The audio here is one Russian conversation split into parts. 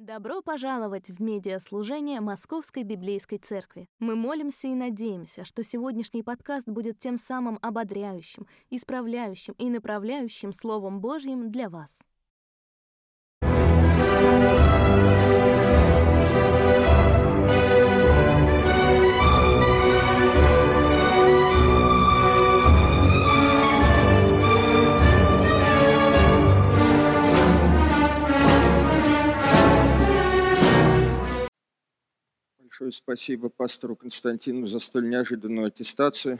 Добро пожаловать в медиаслужение Московской Библейской Церкви. Мы молимся и надеемся, что сегодняшний подкаст будет тем самым ободряющим, исправляющим и направляющим Словом Божьим для вас. Большое спасибо пастору Константину за столь неожиданную аттестацию.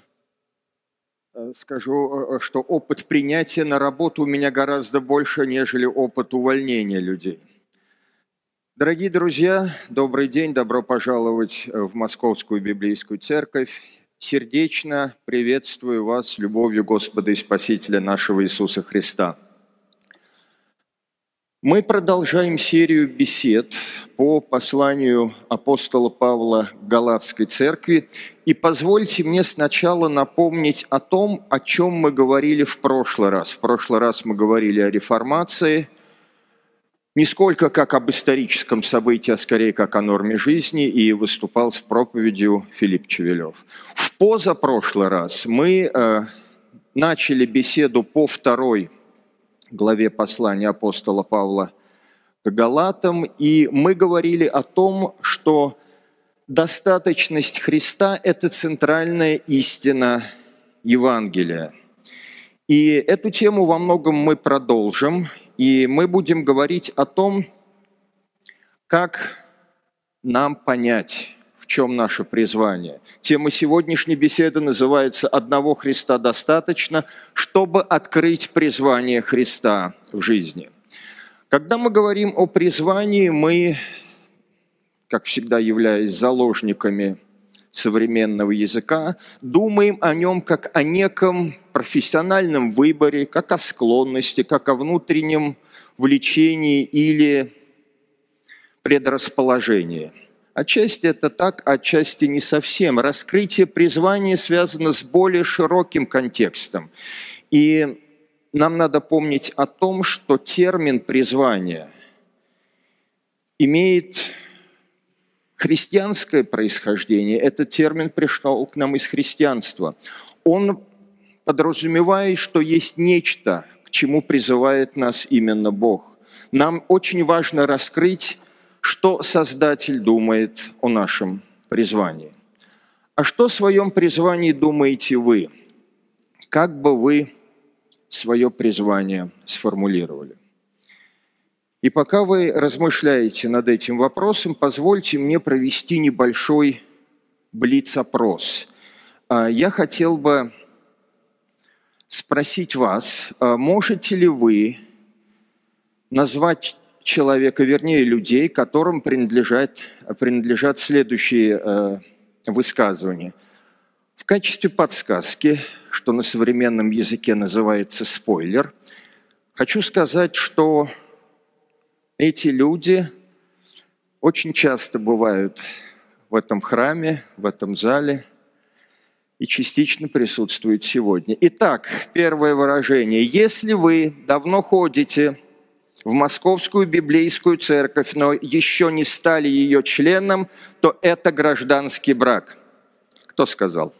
Скажу, что опыт принятия на работу у меня гораздо больше, нежели опыт увольнения людей. Дорогие друзья, добрый день, добро пожаловать в Московскую Библейскую Церковь. Сердечно приветствую вас с любовью Господа и Спасителя нашего Иисуса Христа. Мы продолжаем серию бесед по посланию апостола Павла к Галатской церкви. И позвольте мне сначала напомнить о том, о чем мы говорили в прошлый раз. В прошлый раз мы говорили о реформации, не сколько как об историческом событии, а скорее как о норме жизни, и выступал с проповедью Филипп Чевелев. В позапрошлый раз мы начали беседу по второй главе послания апостола Павла к Галатам, и мы говорили о том, что достаточность Христа – это центральная истина Евангелия. И эту тему во многом мы продолжим, и мы будем говорить о том, как нам понять, в чем наше призвание. Тема сегодняшней беседы называется «Одного Христа достаточно, чтобы открыть призвание Христа в жизни». Когда мы говорим о призвании, мы, как всегда являясь заложниками современного языка, думаем о нем как о неком профессиональном выборе, как о склонности, как о внутреннем влечении или предрасположении. Отчасти это так, отчасти не совсем. Раскрытие призвания связано с более широким контекстом. И нам надо помнить о том, что термин «призвание» имеет христианское происхождение. Этот термин пришел к нам из христианства. Он подразумевает, что есть нечто, к чему призывает нас именно Бог. Нам очень важно раскрыть, что Создатель думает о нашем призвании. А что о своем призвании думаете вы? Как бы вы свое призвание сформулировали? И пока вы размышляете над этим вопросом, позвольте мне провести небольшой блиц-опрос. Я хотел бы спросить вас, можете ли вы назвать человека, вернее людей, которым принадлежат следующие высказывания. В качестве подсказки, что на современном языке называется спойлер, хочу сказать, что эти люди очень часто бывают в этом храме, в этом зале и частично присутствуют сегодня. Итак, первое выражение. Если вы давно ходите в Московскую Библейскую Церковь, но еще не стали ее членом, то это гражданский брак. Кто сказал?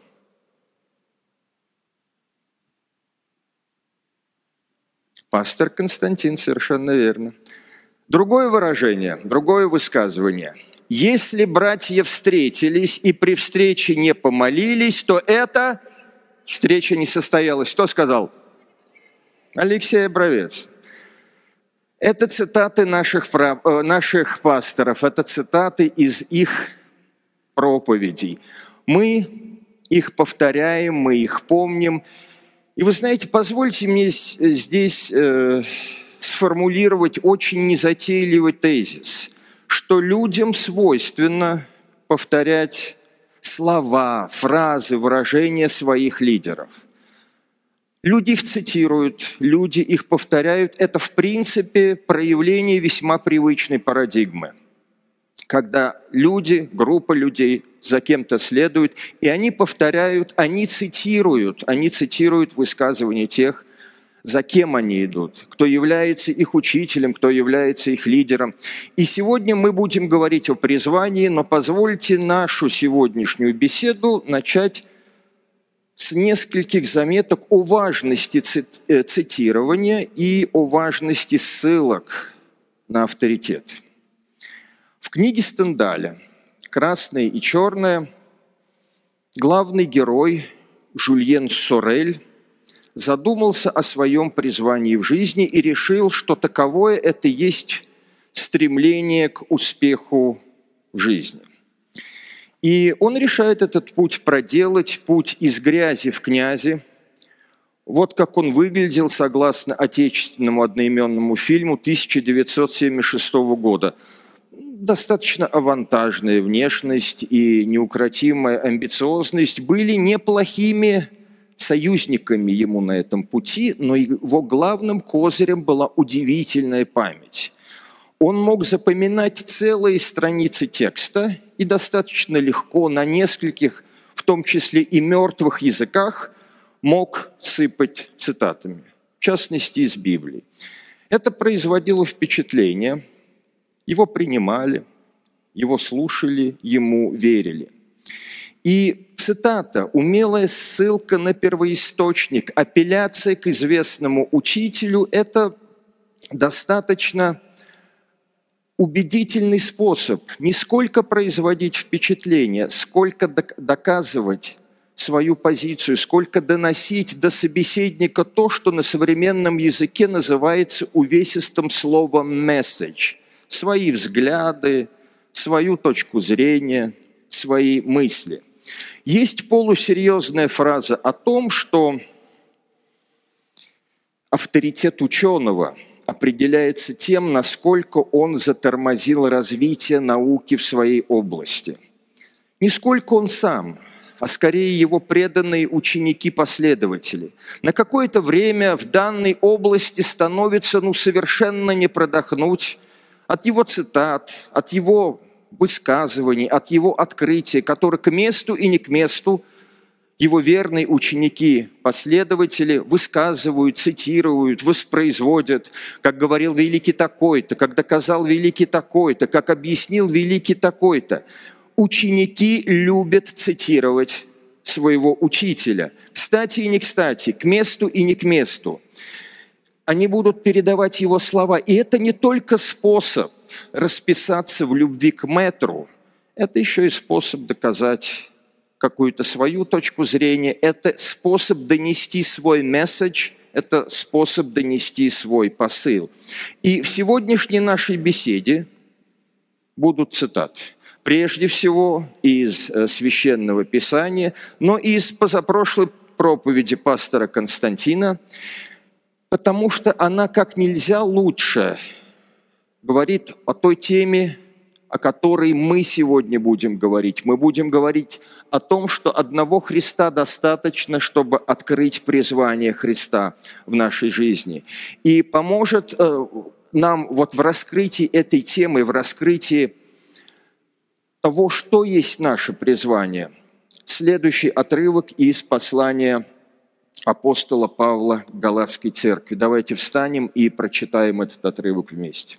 Пастор Константин, совершенно верно. Другое выражение, другое высказывание. Если братья встретились и при встрече не помолились, то эта встреча не состоялась. Кто сказал? Алексей Бровец. Это цитаты наших пасторов, это цитаты из их проповедей. Мы их повторяем, мы их помним. И вы знаете, позвольте мне здесь сформулировать очень незатейливый тезис, что людям свойственно повторять слова, фразы, выражения своих лидеров. Люди их цитируют, люди их повторяют. Это, в принципе, проявление весьма привычной парадигмы. Когда люди, группа людей за кем-то следуют, и они повторяют, они цитируют высказывания тех, за кем они идут, кто является их учителем, кто является их лидером. И сегодня мы будем говорить о призвании, но позвольте нашу сегодняшнюю беседу начать с нескольких заметок о важности цитирования и о важности ссылок на авторитет. В книге Стендаля «Красное и черное» главный герой Жюльен Сорель задумался о своем призвании в жизни и решил, что таковое это есть стремление к успеху в жизни. И он решает этот путь проделать, путь из грязи в князи. Вот как он выглядел согласно отечественному одноименному фильму 1976 года. Достаточно авантажная внешность и неукротимая амбициозность были неплохими союзниками ему на этом пути, но его главным козырем была удивительная память. Он мог запоминать целые страницы текста и достаточно легко на нескольких, в том числе и мертвых языках, мог сыпать цитатами, в частности из Библии. Это производило впечатление, его принимали, его слушали, ему верили. И цитата, умелая ссылка на первоисточник, апелляция к известному учителю – это достаточно убедительный способ не сколько производить впечатление, сколько доказывать свою позицию, сколько доносить до собеседника то, что на современном языке называется увесистым словом «message». Свои взгляды, свою точку зрения, свои мысли. Есть полусерьезная фраза о том, что авторитет ученого определяется тем, насколько он затормозил развитие науки в своей области. Не сколько он сам, а скорее его преданные ученики-последователи. На какое-то время в данной области становится совершенно не продохнуть от его цитат, от его высказываний, от его открытия, которые к месту и не к месту его верные ученики, последователи высказывают, цитируют, воспроизводят, как говорил великий такой-то, как доказал великий такой-то, как объяснил великий такой-то. Ученики любят цитировать своего учителя. Кстати и не кстати, к месту и не к месту. Они будут передавать его слова. И это не только способ расписаться в любви к мэтру, это еще и способ доказать какую-то свою точку зрения, это способ донести свой месседж, это способ донести свой посыл. И в сегодняшней нашей беседе будут цитаты. Прежде всего из Священного Писания, но и из позапрошлой проповеди пастора Константина, потому что она как нельзя лучше говорит о той теме, о которой мы сегодня будем говорить. Мы будем говорить о том, что одного Христа достаточно, чтобы открыть призвание Христа в нашей жизни. И поможет нам в раскрытии этой темы, в раскрытии того, что есть наше призвание. Следующий отрывок из послания апостола Павла к Галатской церкви. Давайте встанем и прочитаем этот отрывок вместе.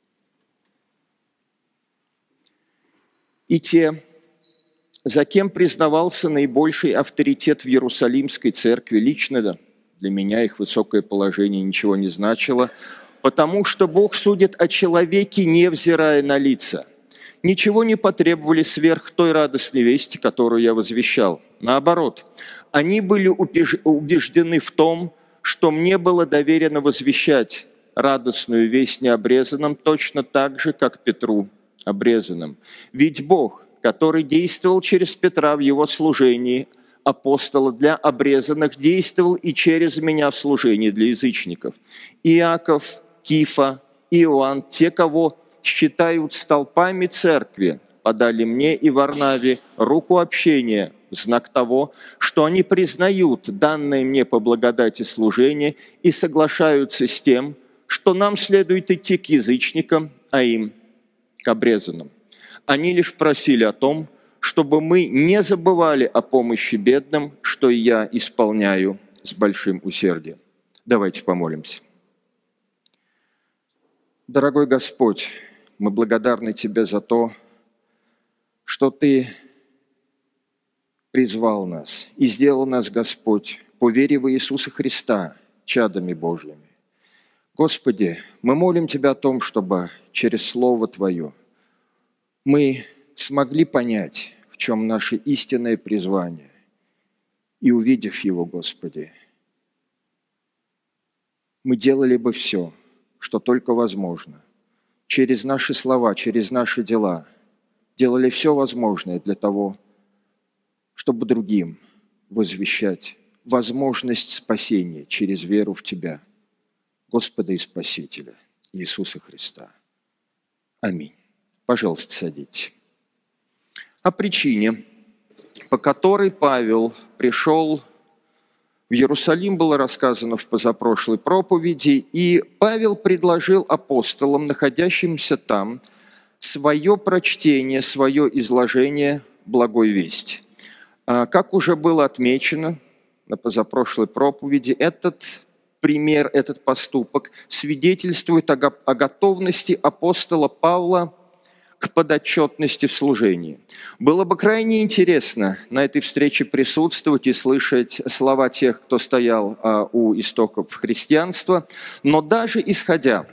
«И те, за кем признавался наибольший авторитет в Иерусалимской церкви, лично для меня их высокое положение ничего не значило, потому что Бог судит о человеке, невзирая на лица. Ничего не потребовали сверх той радостной вести, которую я возвещал. Наоборот, они были убеждены в том, что мне было доверено возвещать радостную весть необрезанным точно так же, как Петру обрезанным. Ведь Бог, который действовал через Петра в его служении, апостола для обрезанных, действовал и через меня в служении для язычников. Иаков, Кифа, Иоанн, те, кого считают столпами церкви, подали мне и Варнаве руку общения в знак того, что они признают данное мне по благодати служение и соглашаются с тем, что нам следует идти к язычникам, а им к обрезанным. Они лишь просили о том, чтобы мы не забывали о помощи бедным, что и я исполняю с большим усердием». Давайте помолимся. Дорогой Господь, мы благодарны Тебе за то, что Ты призвал нас и сделал нас, Господь, по вере в Иисуса Христа, чадами Божьими. Господи, мы молим Тебя о том, чтобы через Слово Твое мы смогли понять, в чем наше истинное призвание, и увидев его, Господи, мы делали бы все, что только возможно, через наши слова, через наши дела, делали все возможное для того, чтобы другим возвещать возможность спасения через веру в Тебя, Господа и Спасителя Иисуса Христа. Аминь. Пожалуйста, садитесь. О причине, по которой Павел пришел в Иерусалим, было рассказано в позапрошлой проповеди, и Павел предложил апостолам, находящимся там, свое прочтение, свое изложение благой вести. Как уже было отмечено на позапрошлой проповеди, этот пример, этот поступок свидетельствует о готовности апостола Павла к подотчетности в служении. Было бы крайне интересно на этой встрече присутствовать и слышать слова тех, кто стоял у истоков христианства, но даже исходя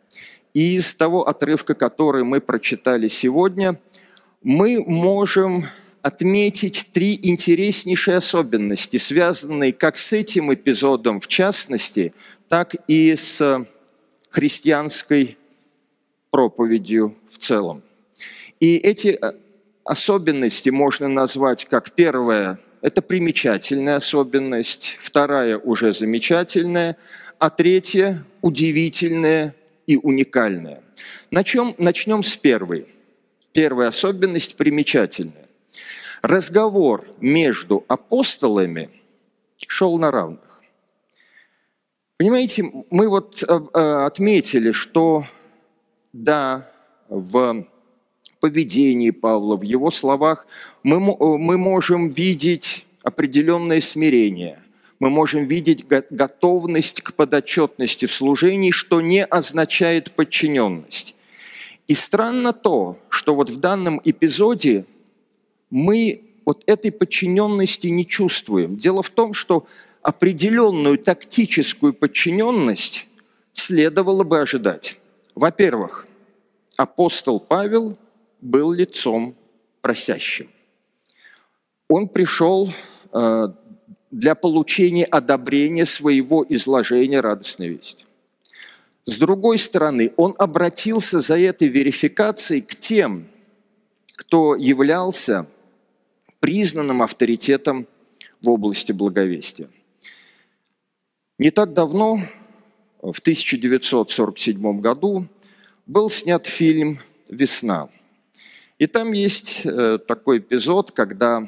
из того отрывка, который мы прочитали сегодня, мы можем отметить три интереснейшие особенности, связанные как с этим эпизодом в частности, так и с христианской проповедью в целом. И эти особенности можно назвать как первая – это примечательная особенность, вторая – уже замечательная, а третья – удивительная и уникальная. Начнем с первой. Первая особенность примечательная. Разговор между апостолами шел на равных. Понимаете, мы отметили, что да, в поведении Павла, в его словах мы можем видеть определенное смирение, мы можем видеть готовность к подотчетности в служении, что не означает подчиненность. И странно то, что в данном эпизоде мы этой подчиненности не чувствуем. Дело в том, что определенную тактическую подчиненность следовало бы ожидать. Во-первых, апостол Павел был лицом просящим. Он пришел для получения одобрения своего изложения радостной вести. С другой стороны, он обратился за этой верификацией к тем, кто являлся признанным авторитетом в области благовестия. Не так давно, в 1947 году, был снят фильм «Весна». И там есть такой эпизод, когда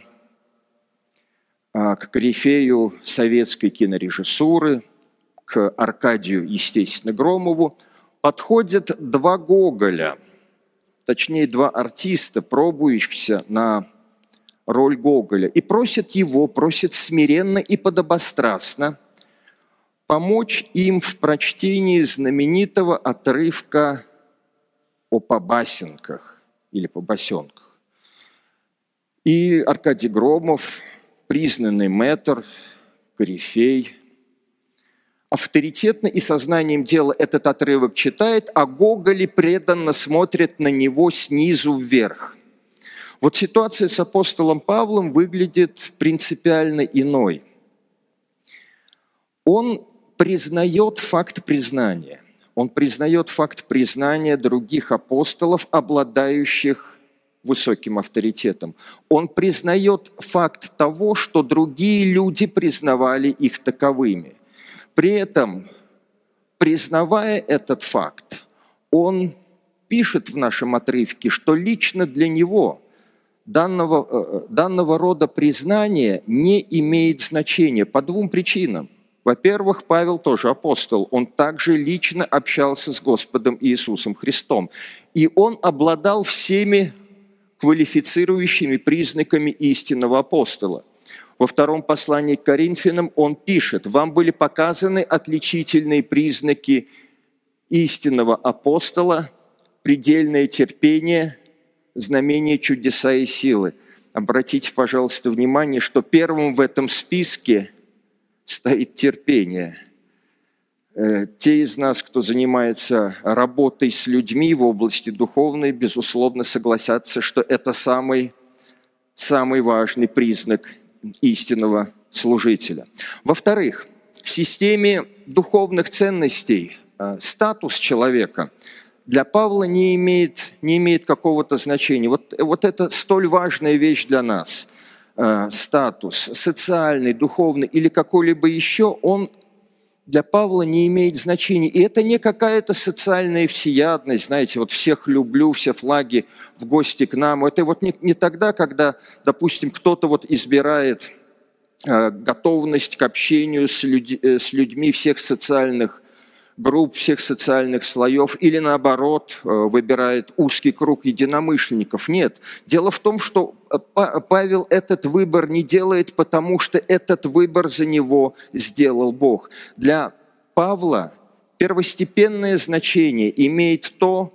к корифею советской кинорежиссуры, к Аркадию, естественно, Громову, подходят два Гоголя, точнее, два артиста, пробующихся на роль Гоголя, и просят смиренно и подобострастно помочь им в прочтении знаменитого отрывка о побасенках или побасенках. И Аркадий Громов, признанный мэтр, корифей, авторитетно и сознанием дела этот отрывок читает, а Гоголь преданно смотрит на него снизу вверх. Ситуация с апостолом Павлом выглядит принципиально иной. Он признает факт признания. Он признает факт признания других апостолов, обладающих высоким авторитетом. Он признает факт того, что другие люди признавали их таковыми. При этом, признавая этот факт, он пишет в нашем отрывке, что лично для него данного рода признание не имеет значения по двум причинам. Во-первых, Павел тоже апостол, он также лично общался с Господом Иисусом Христом, и он обладал всеми квалифицирующими признаками истинного апостола. Во втором послании к Коринфянам он пишет: «Вам были показаны отличительные признаки истинного апостола, предельное терпение, знамения, чудеса и силы». Обратите, пожалуйста, внимание, что первым в этом списке стоит терпение. Те из нас, кто занимается работой с людьми в области духовной, безусловно, согласятся, что это самый важный признак истинного служителя. Во-вторых, в системе духовных ценностей статус человека для Павла не имеет какого-то значения. Вот это столь важная вещь для нас. Статус социальный, духовный или какой-либо еще, он для Павла не имеет значения. И это не какая-то социальная всеядность, знаете, вот всех люблю, все флаги в гости к нам. Это вот не тогда, когда, допустим, кто-то вот избирает готовность к общению с людьми всех социальных групп, всех социальных слоев, или наоборот, выбирает узкий круг единомышленников. Нет. Дело в том, что Павел этот выбор не делает, потому что этот выбор за него сделал Бог. Для Павла первостепенное значение имеет то,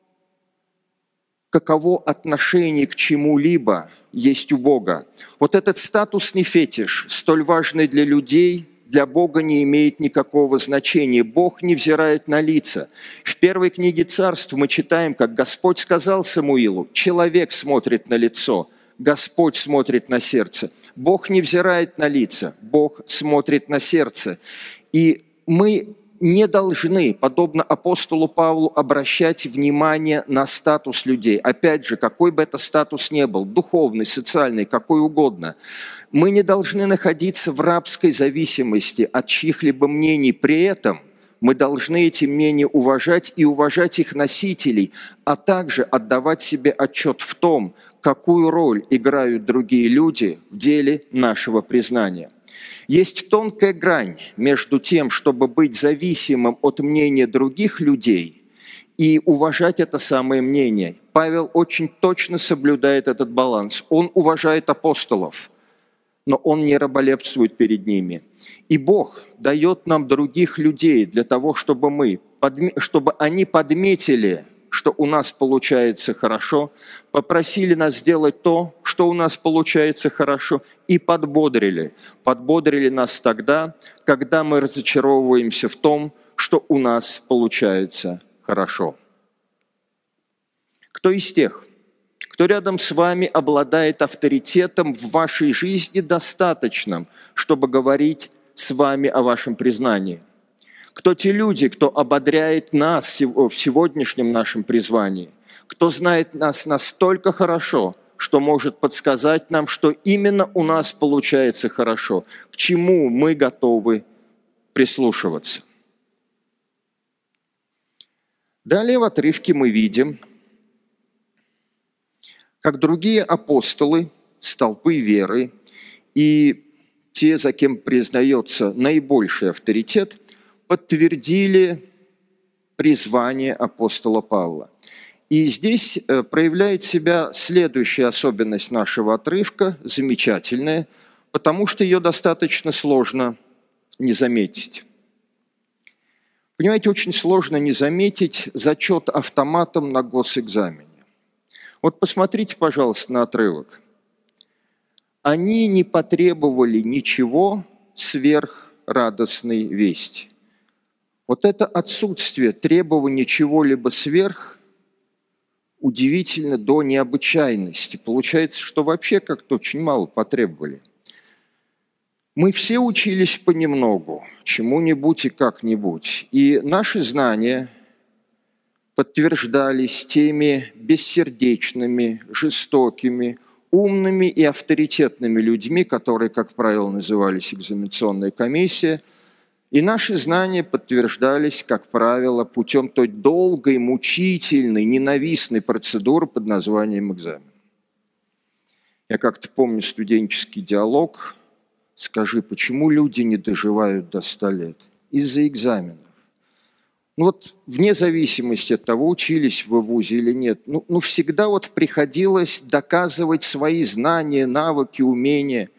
каково отношение к чему-либо есть у Бога. Вот этот статусный фетиш, столь важный для людей, для Бога не имеет никакого значения. Бог не взирает на лица. В первой книге Царств мы читаем, как Господь сказал Самуилу: «Человек смотрит на лицо, Господь смотрит на сердце». Бог не взирает на лица, Бог смотрит на сердце. И мы не должны, подобно апостолу Павлу, обращать внимание на статус людей. Опять же, какой бы это статус ни был, духовный, социальный, какой угодно. Мы не должны находиться в рабской зависимости от чьих-либо мнений. При этом мы должны эти мнения уважать и уважать их носителей, а также отдавать себе отчет в том, какую роль играют другие люди в деле нашего признания. Есть тонкая грань между тем, чтобы быть зависимым от мнения других людей и уважать это самое мнение. Павел очень точно соблюдает этот баланс. Он уважает апостолов, но он не раболепствует перед ними. И Бог дает нам других людей для того, чтобы они подметили, что у нас получается хорошо, попросили нас сделать то, что у нас получается хорошо, и подбодрили. Подбодрили нас тогда, когда мы разочаровываемся в том, что у нас получается хорошо. Кто из тех, кто рядом с вами обладает авторитетом в вашей жизни достаточным, чтобы говорить с вами о вашем признании? Кто те люди, кто ободряет нас в сегодняшнем нашем призвании? Кто знает нас настолько хорошо, что может подсказать нам, что именно у нас получается хорошо, к чему мы готовы прислушиваться? Далее в отрывке мы видим, как другие апостолы с толпы веры и те, за кем признается наибольший авторитет, подтвердили призвание апостола Павла. И здесь проявляет себя следующая особенность нашего отрывка, замечательная, потому что ее достаточно сложно не заметить. Понимаете, очень сложно не заметить зачет автоматом на госэкзамене. Вот посмотрите, пожалуйста, на отрывок. Они не потребовали ничего сверх радостной вести. Вот это отсутствие требования чего-либо сверх удивительно до необычайности. Получается, что вообще как-то очень мало потребовали. Мы все учились понемногу, чему-нибудь и как-нибудь. И наши знания подтверждались теми бессердечными, жестокими, умными и авторитетными людьми, которые, как правило, назывались экзаменационная комиссия. И наши знания подтверждались, как правило, путем той долгой, мучительной, ненавистной процедуры под названием экзамен. Я как-то помню студенческий диалог. Скажи, почему люди не доживают до 100 лет? Из-за экзаменов. Ну вот вне зависимости от того, учились вы в вузе или нет, всегда вот приходилось доказывать свои знания, навыки, умения.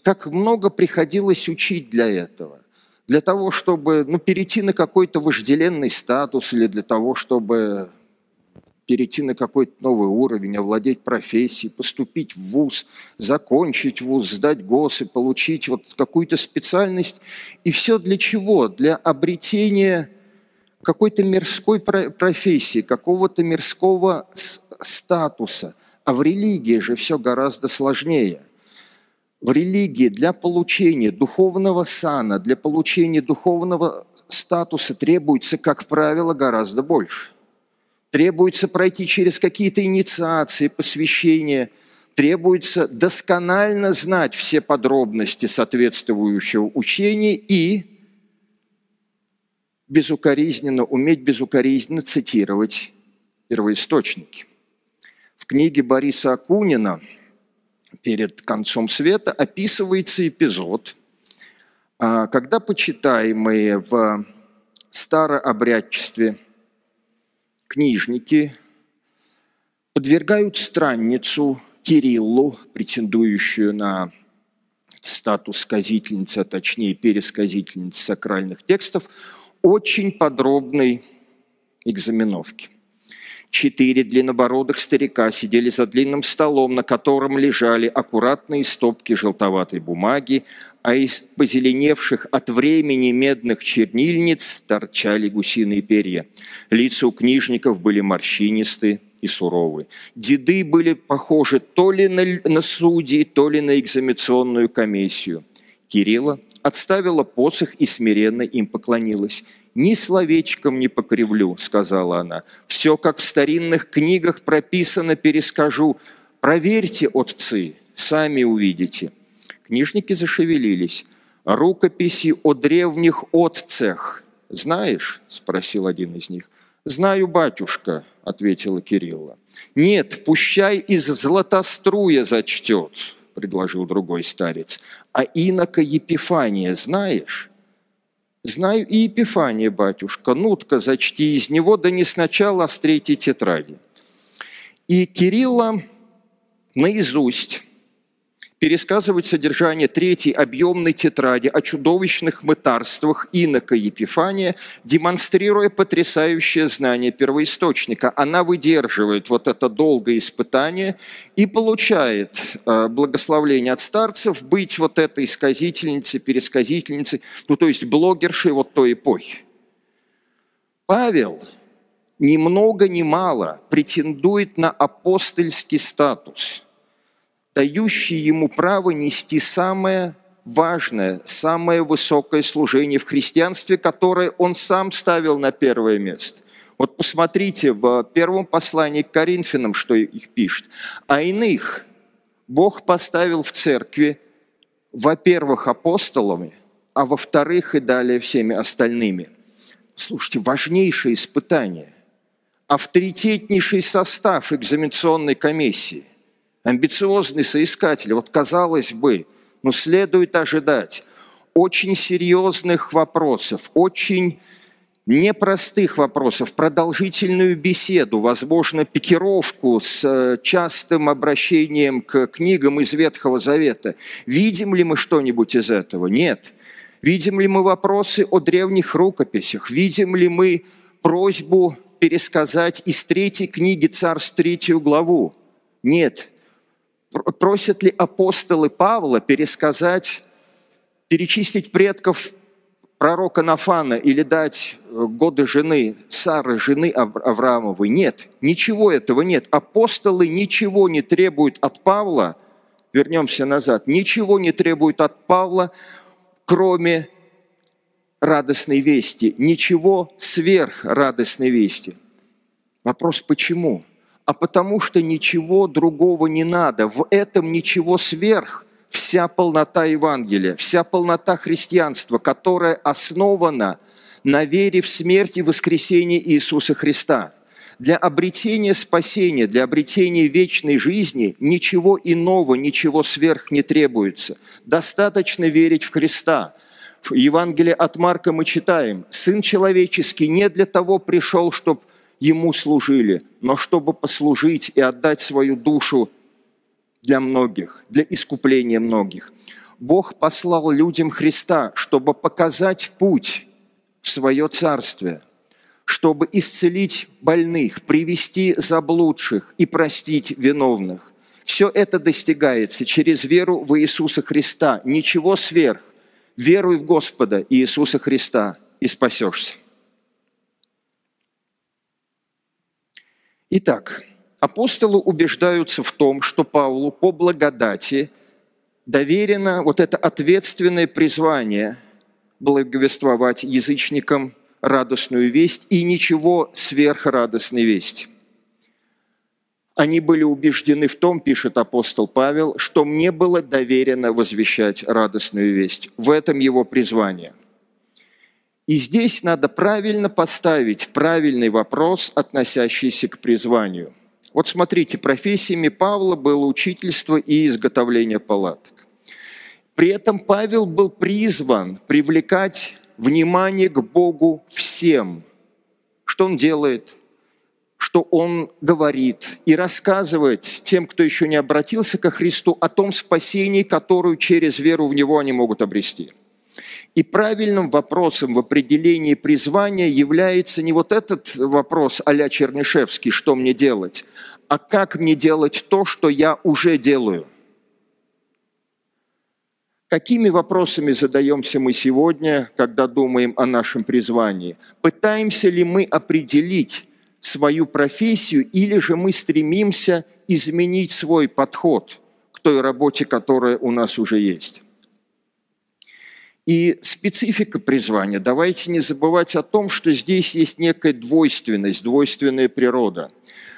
как много приходилось учить для этого. Для того, чтобы перейти на какой-то вожделенный статус или для того, чтобы перейти на какой-то новый уровень, овладеть профессией, поступить в вуз, закончить вуз, сдать ГОС и получить какую-то специальность. И все для чего? Для обретения какой-то мирской профессии, какого-то мирского статуса. А в религии же все гораздо сложнее. В религии для получения духовного сана, для получения духовного статуса требуется, как правило, гораздо больше. Требуется пройти через какие-то инициации, посвящения. Требуется досконально знать все подробности соответствующего учения и уметь безукоризненно цитировать первоисточники. В книге Бориса Акунина «Перед концом света» описывается эпизод, когда почитаемые в старообрядчестве книжники подвергают странницу Кириллу, претендующую на статус сказительницы, а точнее пересказительницы сакральных текстов, очень подробной экзаменовке. 4 длиннобородых старика сидели за длинным столом, на котором лежали аккуратные стопки желтоватой бумаги, а из позеленевших от времени медных чернильниц торчали гусиные перья. Лица у книжников были морщинистые и суровые. Деды были похожи то ли на судей, то ли на экзаменационную комиссию. Кирилла отставила посох и смиренно им поклонилась. «Ни словечком не покривлю», — сказала она. «Все, как в старинных книгах прописано, перескажу. Проверьте, отцы, сами увидите». Книжники зашевелились. «Рукописи о древних отцах знаешь?» — спросил один из них. «Знаю, батюшка», — ответила Кирилла. «Нет, пущай из Златоструя зачтет», — предложил другой старец. «А инока Епифания знаешь?» «Знаю и Епифания, батюшка. Ну-ка, зачти из него, да не сначала, а с 3-й тетради». И Кирилла наизусть пересказывает содержание 3-й объемной тетради о чудовищных мытарствах инока Епифания, демонстрируя потрясающее знание первоисточника. Она выдерживает это долгое испытание и получает благословление от старцев быть этой сказительницей, пересказительницей, то есть блогершей той эпохи. Павел ни много ни мало претендует на апостольский статус, дающий ему право нести самое важное, самое высокое служение в христианстве, которое он сам ставил на первое место. Посмотрите в первом послании к Коринфянам, что их пишет. «А иных Бог поставил в церкви, во-первых, апостолами, а во-вторых, и далее всеми остальными». Слушайте, важнейшее испытание, авторитетнейший состав экзаменационной комиссии, амбициозный соискатель, казалось бы, следует ожидать очень серьезных вопросов, очень непростых вопросов, продолжительную беседу, возможно, пикировку с частым обращением к книгам из Ветхого Завета. Видим ли мы что-нибудь из этого? Нет. Видим ли мы вопросы о древних рукописях? Видим ли мы просьбу пересказать из 3-й книги Царств 3 главу? Нет. Просят ли апостолы Павла пересказать, перечислить предков пророка Нафана или дать годы жены Сары, жены Авраамовой? Нет, ничего этого нет. Апостолы ничего не требуют от Павла, вернемся назад, ничего не требуют от Павла, кроме радостной вести, ничего сверх радостной вести. Вопрос, почему? А потому что ничего другого не надо. В этом ничего сверх. Вся полнота Евангелия, вся полнота христианства, которая основана на вере в смерть и воскресение Иисуса Христа. Для обретения спасения, для обретения вечной жизни ничего иного, ничего сверх не требуется. Достаточно верить в Христа. В Евангелии от Марка мы читаем: «Сын человеческий не для того пришел, чтобы Ему служили, но чтобы послужить и отдать свою душу для многих, для искупления многих». Бог послал людям Христа, чтобы показать путь в свое царствие, чтобы исцелить больных, привести заблудших и простить виновных. Все это достигается через веру в Иисуса Христа. Ничего сверх. Веруй в Господа Иисуса Христа и спасешься. Итак, апостолы убеждаются в том, что Павлу по благодати доверено вот это ответственное призвание благовествовать язычникам радостную весть и ничего сверхрадостной вести. Они были убеждены в том, пишет апостол Павел, что мне было доверено возвещать радостную весть. В этом его призвание. И здесь надо правильно поставить правильный вопрос, относящийся к призванию. Вот смотрите, профессиями Павла было учительство и изготовление палаток. При этом Павел был призван привлекать внимание к Богу всем. Что он делает? Что он говорит и рассказывает тем, кто еще не обратился ко Христу, о том спасении, которое через веру в Него они могут обрести. И правильным вопросом в определении призвания является не вот этот вопрос а-ля Чернышевский, что мне делать, а как мне делать то, что я уже делаю. Какими вопросами задаемся мы сегодня, когда думаем о нашем призвании? Пытаемся ли мы определить свою профессию, или же мы стремимся изменить свой подход к той работе, которая у нас уже есть? И специфика призвания. Давайте не забывать о том, что здесь есть некая двойственность, двойственная природа.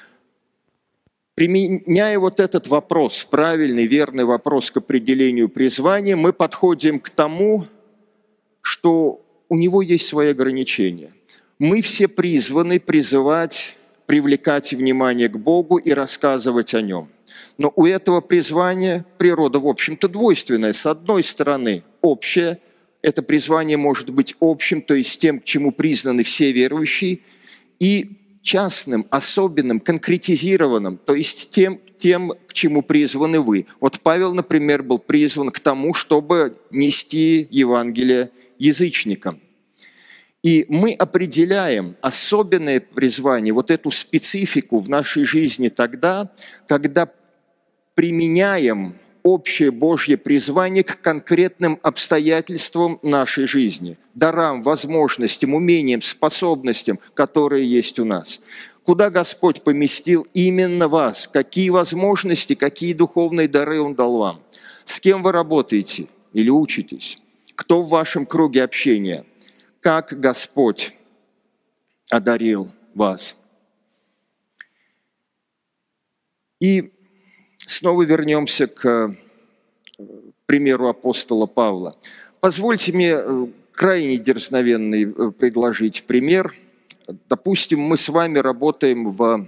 Применяя вот этот вопрос, правильный, верный вопрос к определению призвания, мы подходим к тому, что у него есть свои ограничения. Мы все призваны призывать, привлекать внимание к Богу и рассказывать о Нем. Но у этого призвания природа, в общем-то, двойственная. С одной стороны, общее, это призвание может быть общим, то есть тем, к чему признаны все верующие, и частным, особенным, конкретизированным, то есть тем, к чему призваны вы. Вот Павел, например, был призван к тому, чтобы нести Евангелие язычникам. И мы определяем особенное призвание, вот эту специфику в нашей жизни тогда, когда применяем общее Божье призвание к конкретным обстоятельствам нашей жизни, дарам, возможностям, умениям, способностям, которые есть у нас. Куда Господь поместил именно вас? Какие возможности, какие духовные дары Он дал вам? С кем вы работаете или учитесь? Кто в вашем круге общения? Как Господь одарил вас? И снова вернемся к примеру апостола Павла. Позвольте мне крайне дерзновенный предложить пример. Допустим, мы с вами работаем в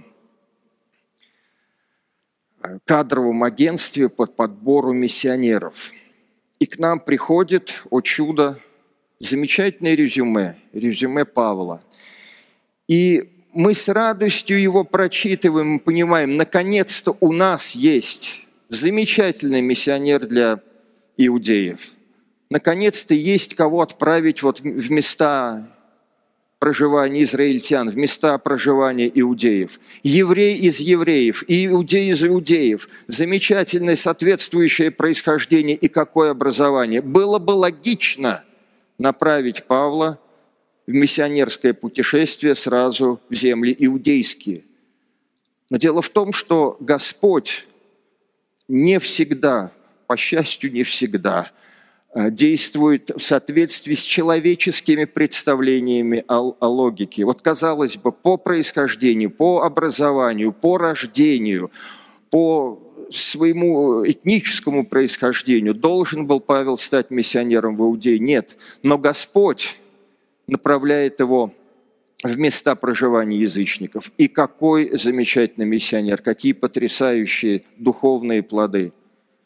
кадровом агентстве по подбору миссионеров. И к нам приходит, о чудо, замечательное резюме Павла. И мы с радостью его прочитываем и понимаем, наконец-то у нас есть замечательный миссионер для иудеев. Наконец-то есть кого отправить вот в места проживания израильтян, в места проживания иудеев. Еврей из евреев, и иудей из иудеев. Замечательное соответствующее происхождение и какое образование. Было бы логично направить Павла в миссионерское путешествие сразу в земли иудейские. Но дело в том, что Господь не всегда, по счастью, не всегда действует в соответствии с человеческими представлениями о логике. Вот, казалось бы, по происхождению, по образованию, по рождению, по своему этническому происхождению должен был Павел стать миссионером в Иудее. Нет, но Господь направляет его в места проживания язычников. И какой замечательный миссионер, какие потрясающие духовные плоды.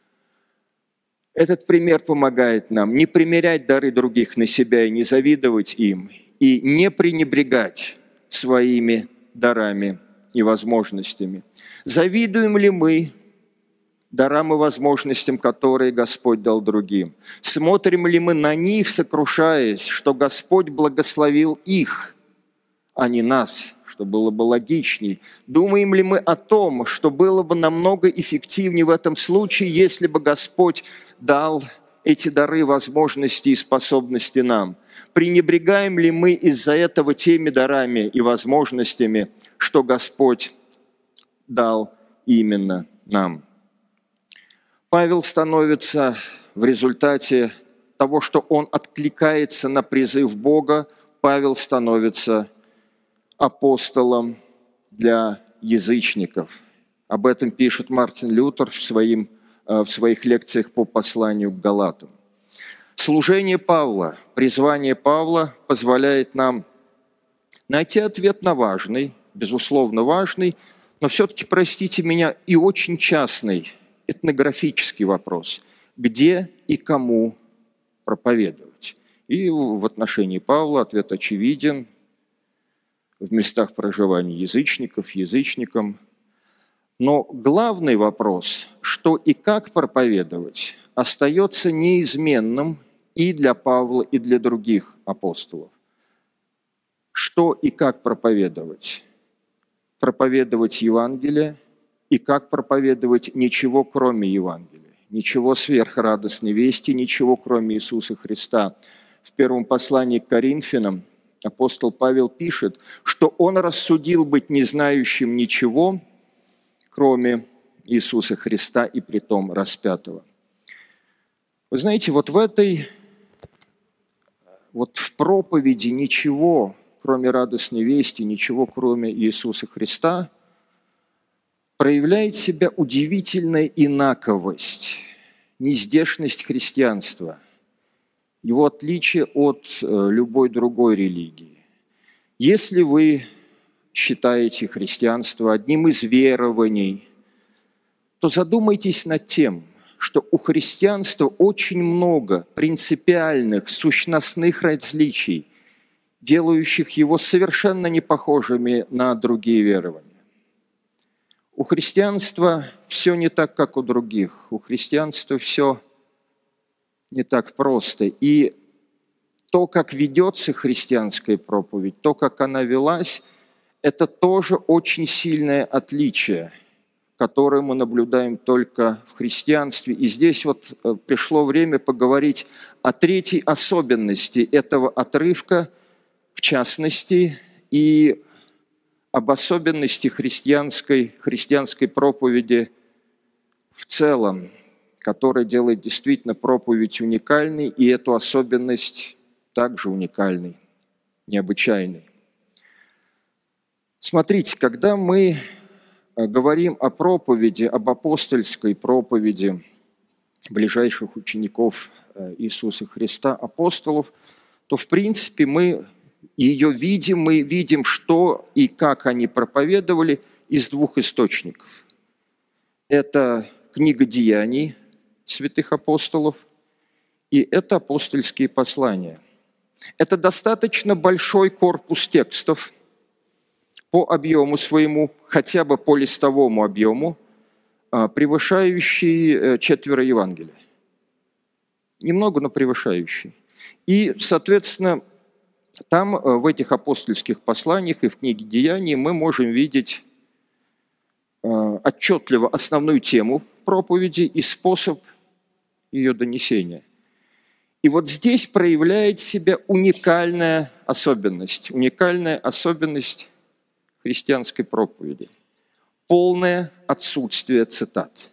Этот пример помогает нам не примерять дары других на себя и не завидовать им, и не пренебрегать своими дарами и возможностями. Завидуем ли мы дарам и возможностям, которые Господь дал другим? Смотрим ли мы на них, сокрушаясь, что Господь благословил их, а не нас, что было бы логичней? Думаем ли мы о том, что было бы намного эффективнее в этом случае, если бы Господь дал эти дары, возможности и способности нам? Пренебрегаем ли мы из-за этого теми дарами и возможностями, что Господь дал именно нам? Павел становится в результате того, что он откликается на призыв Бога, Павел становится апостолом для язычников. Об этом пишет Мартин Лютер в своих лекциях по посланию к Галатам. Служение Павла, призвание Павла позволяет нам найти ответ на важный, безусловно важный, но все-таки, простите меня, и очень частный этнографический вопрос. Где и кому проповедовать? И в отношении Павла ответ очевиден. В местах проживания язычников, язычникам. Но главный вопрос, что и как проповедовать, остается неизменным и для Павла, и для других апостолов. Что и как проповедовать? Проповедовать Евангелие, и как проповедовать ничего, кроме Евангелия, ничего сверх радостной вести, ничего, кроме Иисуса Христа. В первом послании к Коринфянам апостол Павел пишет, что он рассудил быть не знающим ничего, кроме Иисуса Христа и притом распятого. Вы знаете, вот в проповеди ничего, кроме радостной вести, ничего, кроме Иисуса Христа, проявляет себя удивительная инаковость, нездешность христианства, его отличие от любой другой религии. Если вы считаете христианство одним из верований, то задумайтесь над тем, что у христианства очень много принципиальных, сущностных различий, делающих его совершенно не похожими на другие верования. У христианства все не так, как у других. У христианства все не так просто. И то, как ведется христианская проповедь, то, как она велась, это тоже очень сильное отличие, которое мы наблюдаем только в христианстве. И здесь пришло время поговорить о третьей особенности этого отрывка, в частности, и об особенности христианской проповеди в целом, которая делает действительно проповедь уникальной, и эту особенность также уникальной, необычайной. Смотрите, когда мы говорим о проповеди, об апостольской проповеди ближайших учеников Иисуса Христа, апостолов, то, в принципе, мы ее видим, мы видим, что и как они проповедовали из двух источников. Это книга Деяний святых апостолов, и это апостольские послания. Это достаточно большой корпус текстов по объему своему, хотя бы по листовому объему, превышающий 4 Евангелия. Немного, но превышающий. И, соответственно, там, в этих апостольских посланиях и в книге Деяний мы можем видеть отчетливо основную тему проповеди и способ ее донесения. И вот здесь проявляет себя уникальная особенность христианской проповеди. Полное отсутствие цитат.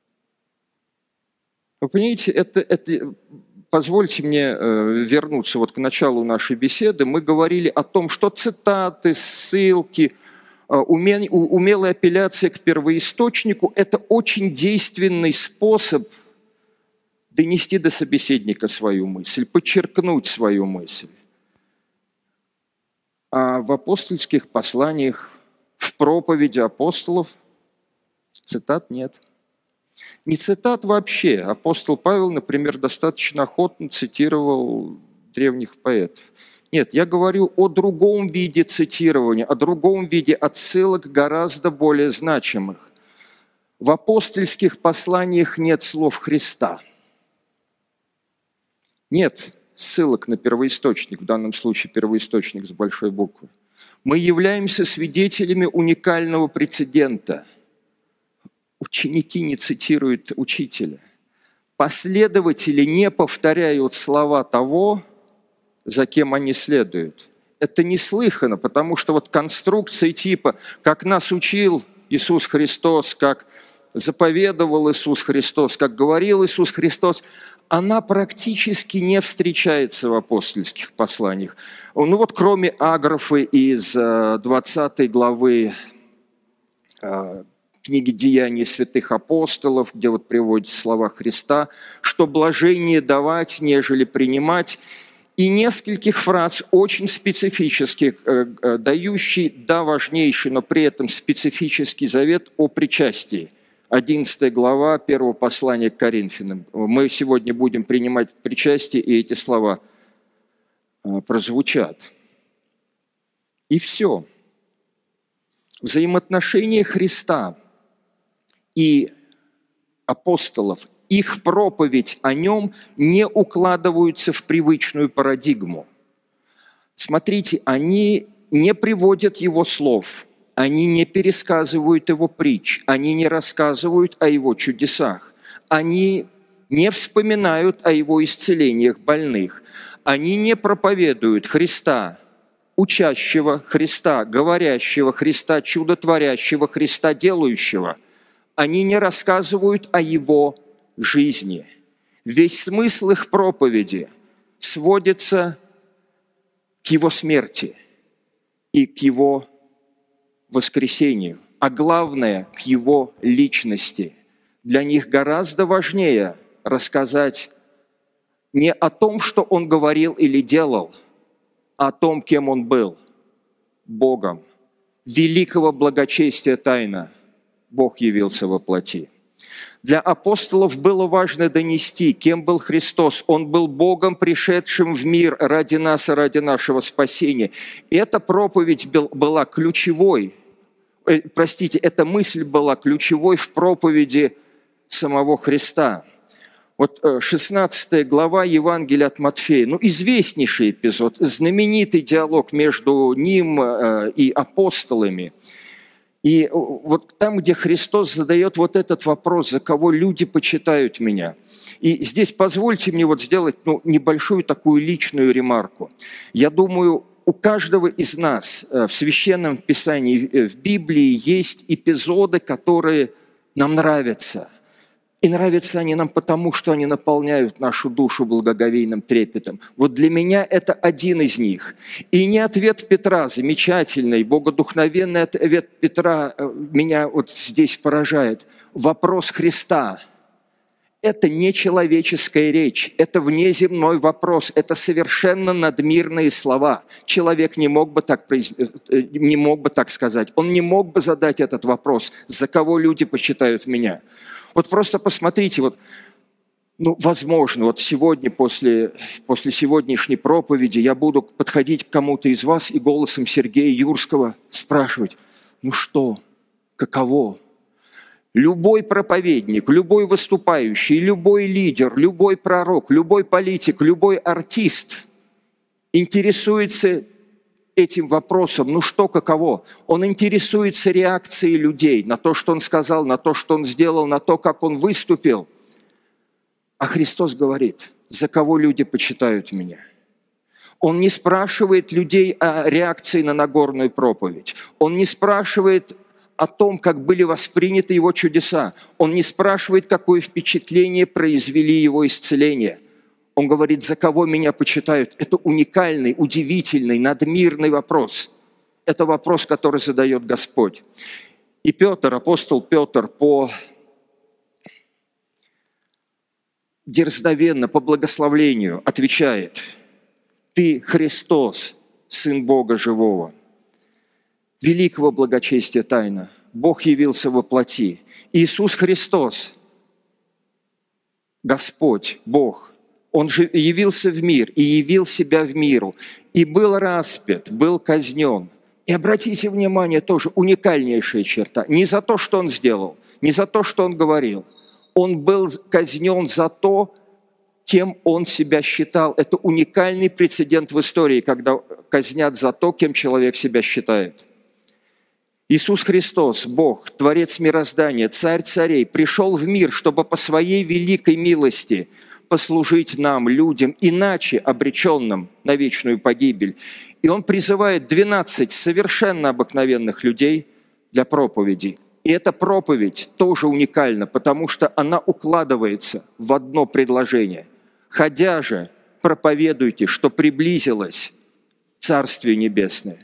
Вы понимаете, позвольте мне вернуться к началу нашей беседы. Мы говорили о том, что цитаты, ссылки, умелая апелляция к первоисточнику – это очень действенный способ донести до собеседника свою мысль, подчеркнуть свою мысль. А в апостольских посланиях, в проповеди апостолов цитат нет. Не цитат вообще. Апостол Павел, например, достаточно охотно цитировал древних поэтов. Нет, я говорю о другом виде цитирования, о другом виде отсылок, гораздо более значимых. В апостольских посланиях нет слов Христа. Нет ссылок на первоисточник, в данном случае первоисточник с большой буквы. Мы являемся свидетелями уникального прецедента. Ученики не цитируют учителя. Последователи не повторяют слова того, за кем они следуют. Это неслыханно, потому что вот конструкции типа «как нас учил Иисус Христос», «как заповедовал Иисус Христос», «как говорил Иисус Христос», она практически не встречается в апостольских посланиях. Ну вот кроме аграфы из 20 главы книги «Деяний святых апостолов», где вот приводятся слова Христа, что блажение давать, нежели принимать, и нескольких фраз очень специфических, дающий, да, важнейший, но при этом специфический завет о причастии. 11 глава 1 послания к Коринфянам. Мы сегодня будем принимать причастие, и эти слова прозвучат. И все. Взаимоотношения Христа и апостолов, их проповедь о нем не укладываются в привычную парадигму. Смотрите, они не приводят его слов, они не пересказывают его притч, они не рассказывают о его чудесах, они не вспоминают о его исцелениях больных, они не проповедуют Христа, учащего, Христа, говорящего, Христа, чудотворящего, Христа, делающего. Они не рассказывают о его жизни. Весь смысл их проповеди сводится к его смерти и к его воскресению, а главное, к его личности. Для них гораздо важнее рассказать не о том, что он говорил или делал, а о том, кем он был – Богом. Великого благочестия тайна – Бог явился во плоти. Для апостолов было важно донести, кем был Христос. Он был Богом, пришедшим в мир ради нас и ради нашего спасения. И эта проповедь была ключевой, эта мысль была ключевой в проповеди самого Христа. Вот 16 глава Евангелия от Матфея, известнейший эпизод, знаменитый диалог между ним и апостолами. И вот там, где Христос задает вот этот вопрос, за кого люди почитают меня. И здесь позвольте мне вот сделать небольшую такую личную ремарку. Я думаю, у каждого из нас в Священном Писании, в Библии есть эпизоды, которые нам нравятся. И нравятся они нам потому, что они наполняют нашу душу благоговейным трепетом. Вот для меня это один из них. И не ответ Петра, замечательный, богодухновенный ответ Петра меня вот здесь поражает. Вопрос Христа. Это не человеческая речь, это внеземной вопрос, это совершенно надмирные слова. Человек не мог бы так сказать, он не мог бы задать этот вопрос, за кого люди почитают меня. Вот просто посмотрите, возможно, сегодня, после сегодняшней проповеди я буду подходить к кому-то из вас и голосом Сергея Юрского спрашивать, что, каково? Любой проповедник, любой выступающий, любой лидер, любой пророк, любой политик, любой артист интересуется этим вопросом, что, каково. Он интересуется реакцией людей на то, что он сказал, на то, что он сделал, на то, как он выступил. А Христос говорит, за кого люди почитают меня. Он не спрашивает людей о реакции на Нагорную проповедь. Он не спрашивает о том, как были восприняты его чудеса. Он не спрашивает, какое впечатление произвели его исцеления. Он говорит, за кого меня почитают. Это уникальный, удивительный, надмирный вопрос. Это вопрос, который задает Господь. И Петр, апостол Петр, дерзновенно, по благословлению отвечает, «Ты Христос, Сын Бога Живого». Великого благочестия тайна. Бог явился во плоти. Иисус Христос, Господь, Бог, Он же явился в мир и явил себя в миру, и был распят, был казнен. И обратите внимание, тоже уникальнейшая черта. Не за то, что Он сделал, не за то, что он говорил. Он был казнен за то, кем он себя считал. Это уникальный прецедент в истории, когда казнят за то, кем человек себя считает. Иисус Христос, Бог, Творец мироздания, Царь царей, пришел в мир, чтобы по своей великой милости послужить нам, людям, иначе обреченным на вечную погибель. И Он призывает 12 совершенно обыкновенных людей для проповеди. И эта проповедь тоже уникальна, потому что она укладывается в одно предложение. «Ходя же, проповедуйте, что приблизилось Царствие Небесное».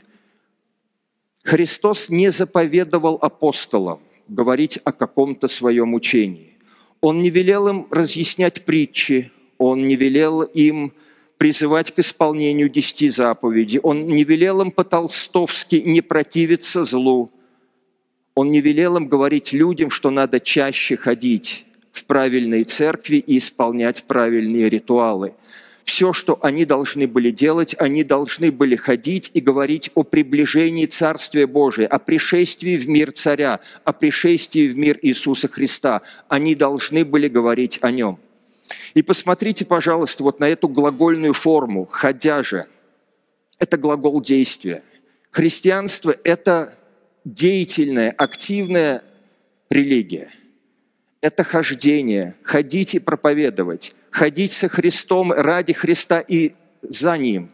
Христос не заповедовал апостолам говорить о каком-то своем учении. Он не велел им разъяснять притчи, Он не велел им призывать к исполнению 10 заповедей, Он не велел им по-толстовски не противиться злу, Он не велел им говорить людям, что надо чаще ходить в правильные церкви и исполнять правильные ритуалы. Все, что они должны были делать, они должны были ходить и говорить о приближении Царствия Божия, о пришествии в мир Царя, о пришествии в мир Иисуса Христа. Они должны были говорить о Нем. И посмотрите, пожалуйста, вот на эту глагольную форму «ходя же». Это глагол действия. Христианство – это деятельная, активная религия. Это хождение, ходить и проповедовать, ходить со Христом ради Христа и за Ним.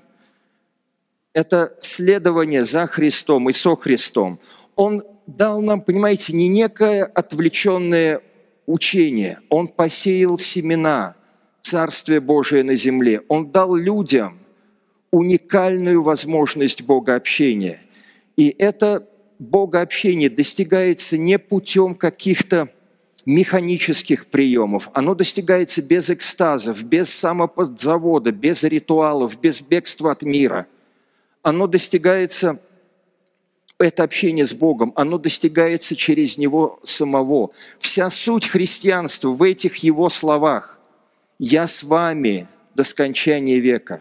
Это следование за Христом и со Христом. Он дал нам, понимаете, не некое отвлеченное учение. Он посеял семена Царствия Божия на земле. Он дал людям уникальную возможность богообщения. И это богообщение достигается не путем каких-то механических приемов. Оно достигается без экстазов, без самоподзавода, без ритуалов, без бегства от мира. Оно достигается, это общение с Богом, оно достигается через Него самого. Вся суть христианства в этих Его словах. «Я с вами до скончания века».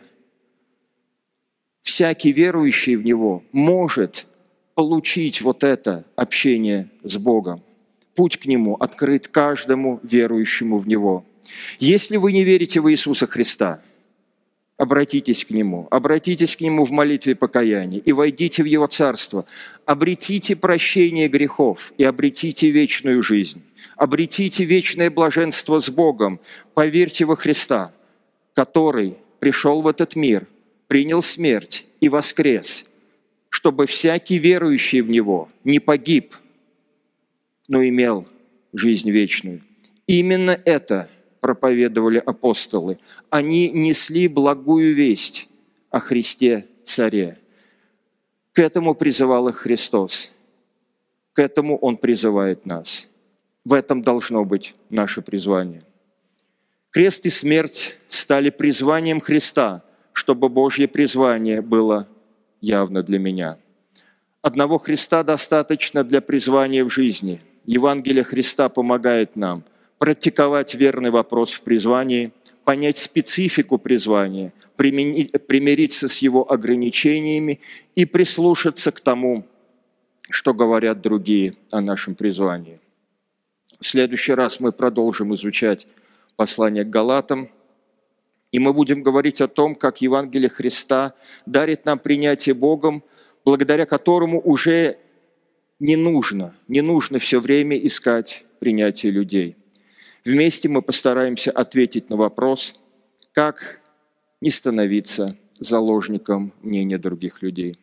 Всякий верующий в Него может получить вот это общение с Богом. Путь к Нему открыт каждому верующему в Него. Если вы не верите в Иисуса Христа, обратитесь к Нему в молитве и покаянии и войдите в Его Царство. Обретите прощение грехов и обретите вечную жизнь. Обретите вечное блаженство с Богом. Поверьте во Христа, который пришел в этот мир, принял смерть и воскрес, чтобы всякий верующий в Него не погиб, но имел жизнь вечную. Именно это проповедовали апостолы. Они несли благую весть о Христе Царе. К этому призывал их Христос. К этому Он призывает нас. В этом должно быть наше призвание. Крест и смерть стали призванием Христа, чтобы Божье призвание было явно для меня. Одного Христа достаточно для призвания в жизни. Евангелие Христа помогает нам практиковать верный вопрос в призвании, понять специфику призвания, примириться с его ограничениями и прислушаться к тому, что говорят другие о нашем призвании. В следующий раз мы продолжим изучать послание к Галатам, и мы будем говорить о том, как Евангелие Христа дарит нам принятие Богом, благодаря которому уже не нужно все время искать принятие людей. Вместе мы постараемся ответить на вопрос, как не становиться заложником мнения других людей.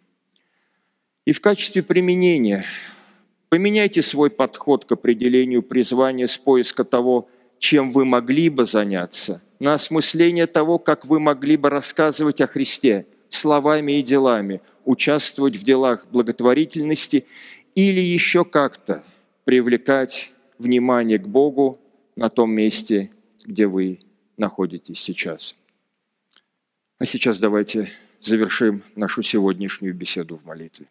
И в качестве применения поменяйте свой подход к определению призвания с поиска того, чем вы могли бы заняться, на осмысление того, как вы могли бы рассказывать о Христе словами и делами, участвовать в делах благотворительности или еще как-то привлекать внимание к Богу на том месте, где вы находитесь сейчас. А сейчас давайте завершим нашу сегодняшнюю беседу в молитве.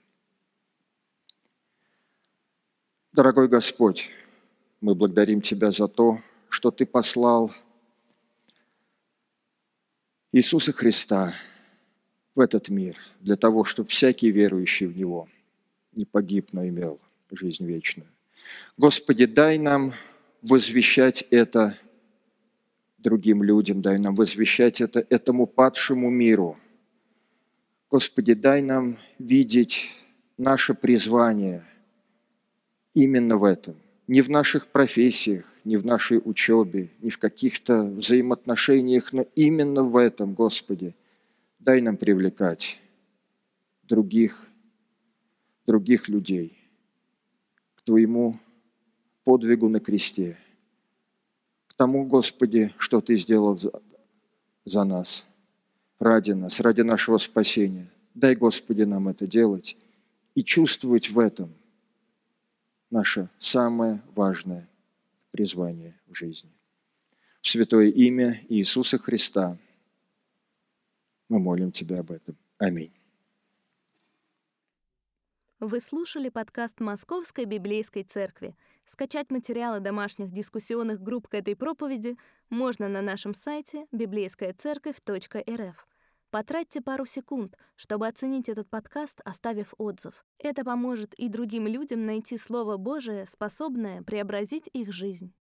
Дорогой Господь, мы благодарим Тебя за то, что Ты послал Иисуса Христа в этот мир для того, чтобы всякий верующий в Него не погиб, но имел жизнь вечную. Господи, дай нам возвещать это другим людям, дай нам возвещать это этому падшему миру. Господи, дай нам видеть наше призвание именно в этом. Не в наших профессиях, не в нашей учебе, не в каких-то взаимоотношениях, но именно в этом, Господи. Дай нам привлекать других людей к Твоему подвигу на кресте, к тому, Господи, что Ты сделал за нас, ради нашего спасения. Дай, Господи, нам это делать и чувствовать в этом наше самое важное призвание в жизни. В святое имя Иисуса Христа мы молим Тебя об этом. Аминь. Вы слушали подкаст Московской Библейской Церкви. Скачать материалы домашних дискуссионных групп к этой проповеди можно на нашем сайте библейскаяцерковь.рф. Потратьте пару секунд, чтобы оценить этот подкаст, оставив отзыв. Это поможет и другим людям найти Слово Божие, способное преобразить их жизнь.